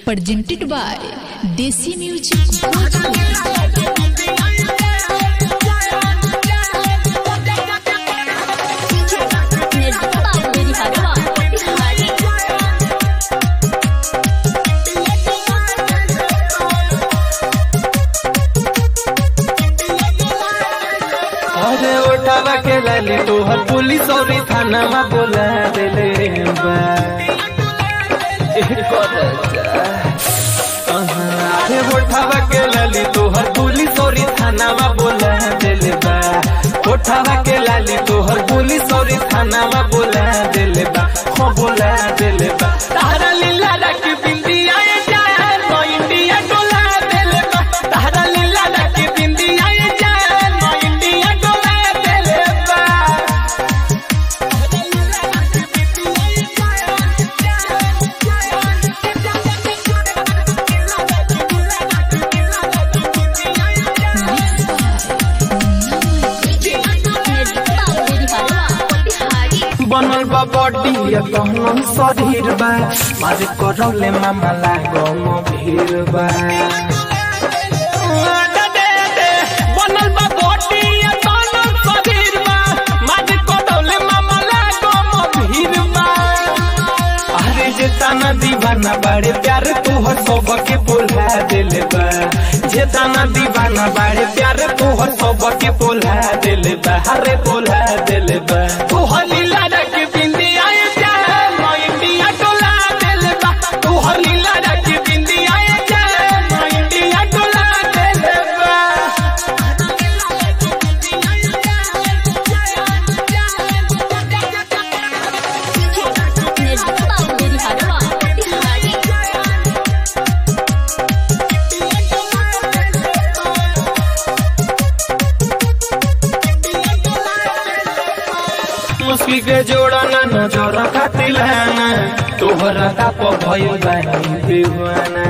presented by Desi Music. अरे उठावा के लाली तोहर पुलिस और थाना में बोला देले बा। अरे उठावा के लाली तोहर पुलिस और थाना में बोला देले बा। उठावा के लाली तोहर पुलिस और थाना में बोला देले बा। हो बोला देले बा। तारा लीला रख बिंदिया जाए नो इंडिया डोला देले बा। तारा लीला रख बिंदिया जाए नो इंडिया डोला देले बा। बनल बा बॉडी कहनो शरीर बा मारे करौले मामा लागो मो भीड़ बा। बनल बा बॉडी कहनो शरीर बा मारे करौले मामा लागो मो भीड़ बा। अरे जे ताना दीवाना बाड़े प्यार तोहर सबके बोला देले बा। जे ताना दीवाना बाड़े प्यार तोहर सबके बोला देले बा। अरे बोला देले बा। तोहर लीला रख बिंदिया जाए नो इंडिया डोला देले बा। तोहर लीला रख बिंदिया जाए नो इंडिया डोला देले बा। मुस्की के जोड़ा ना नजर खातिलाना तोहरा ताप भयो बानी दीवाना।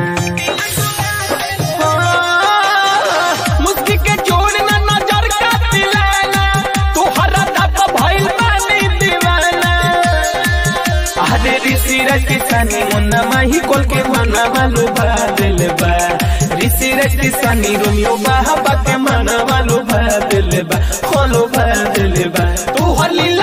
मुस्की के जोड़ा ना नजर खातिलाना तोहरा ताप भयो बानी दीवाना। अरे ऋषि रची सनी मुन्ना माही कोल के मना वालू बादल बा। ऋषि रची सनी रोमियो बाबा के मना वालू बादल बा। खोलो बादल बा। तू हलीला